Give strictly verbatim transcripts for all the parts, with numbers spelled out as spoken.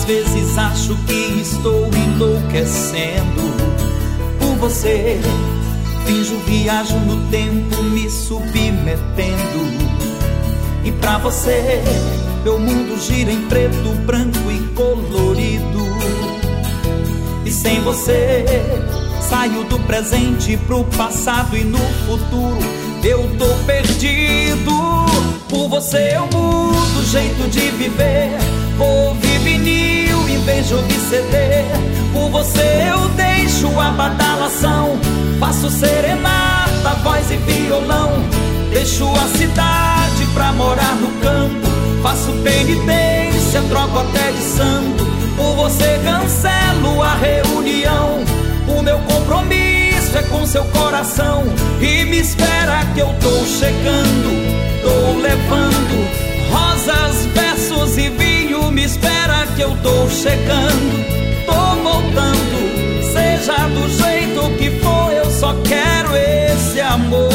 Às vezes acho que estou enlouquecendo por você. Finjo, viajo no tempo, me submetendo. E pra você, meu mundo gira em preto, branco e colorido. E sem você, saio do presente pro passado e no futuro eu tô perdido. Por você eu mudo o jeito de viver, vou ouvir vinil em vez de ouvir C D. Por você eu deixo a badalação, faço serenata, voz e violão. Deixo a cidade pra morar no campo, faço penitência, troco até de santo. Por você cancelo a reunião, o meu compromisso é com seu coração. E me espera que eu tô chegando, tô levando rosas, versos e vinho. Me espera que eu tô chegando, tô voltando. Seja do jeito que for, eu só quero esse amor.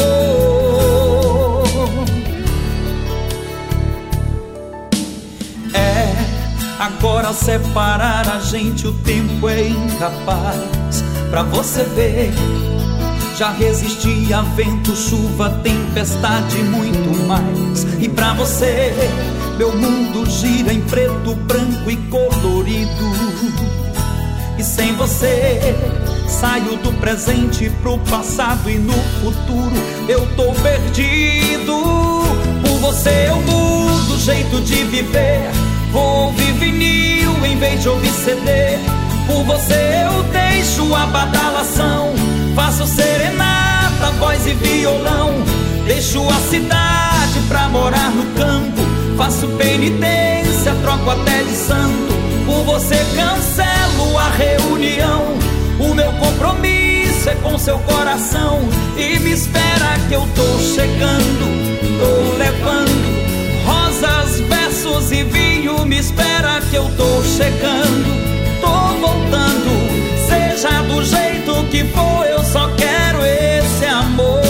É, agora separar a gente o tempo é incapaz. Pra você ver, já resisti a vento, chuva, tempestade e muito mais. E pra você, meu mundo gira em preto, branco e colorido. E sem você, saio do presente pro passado e no futuro eu tô perdido. Por você eu mudo o jeito de viver, vou ouvir vinil em vez de ouvir C D. Por você eu deixo a badalação, faço serenata, voz e violão. Deixo a cidade pra morar no campo, faço penitência, troco até de santo. Por você cancelo a reunião, o meu compromisso é com seu coração. E me espera que eu tô chegando, tô levando rosas, versos e vinho. Me espera que eu tô chegando, tô voltando. Seja do jeito que for, eu só quero esse amor.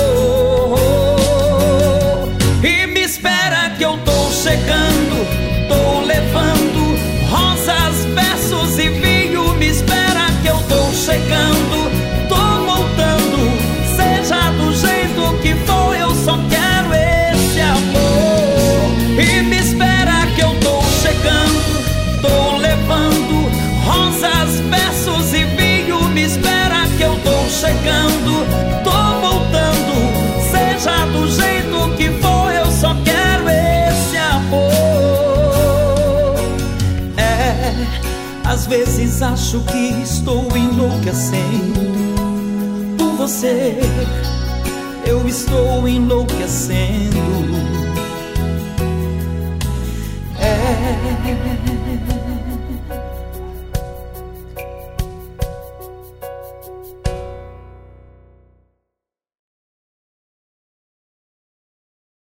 E me espera que eu tô chegando, tô levando rosas, versos e vinho. Me espera que eu tô chegando, tô voltando. Seja do jeito que for, eu só quero esse amor. E me espera que eu tô chegando, tô levando rosas, versos e vinho. Me espera que eu tô chegando, tô voltando. Seja do jeito que for, eu só quero esse amor. É, às vezes acho que estou enlouquecendo por você, eu estou enlouquecendo. É